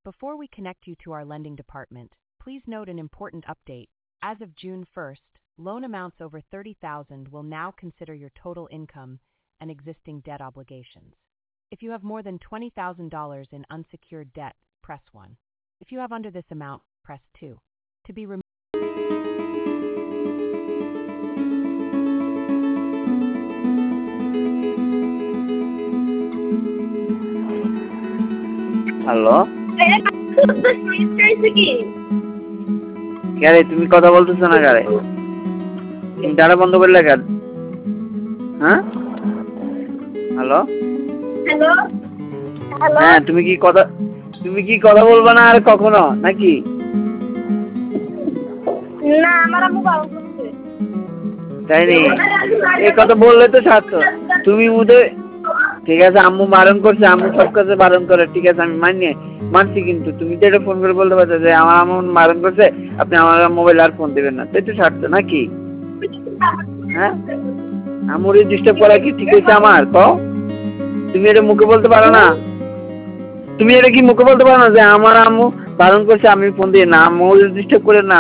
Before we connect you to our lending department, please note an important update. As of June 1st, loan amounts over $30,000 will now consider your total income and existing debt obligations. If you have more than $20,000 in unsecured debt, press 1. If you have under this amount, press 2. To be removed. Hello কে রে তুমি কথা বলতেছো না কারে তুমি data বন্ধ করলে কেন হ্যাঁ হ্যালো হ্যালো হ্যালো হ্যাঁ তুমি কি কথা বলবা না আর কখনো নাকি না আমার আম্মু বারণ করছে তাই নি এই কথা বললে তো ছাড়তো তুমি উদয় ঠিক আছে আম্মু বারণ করছে আম্মু সব কাছে বারণ করে ঠিক আছে আমি মানছি কিন্তু তুমি তো এটা ফোন করে বলতে পারছো যে আমার আম্মু বারণ করছে আপনি আমার মোবাইল আর ফোন দেবেন না তাই তো ছাড়তো নাকি হ্যাঁ আম্মুর ডিস্টার্ব করা কি ঠিক হয়েছে আমার কও তুমি এটা মুখে বলতে পারো না তুমি এটা কি মুখে বলতে পারো না যে আমার আম্মু বারণ করছে আমি ফোন দিই না আম্মু ডিস্টার্ব করে না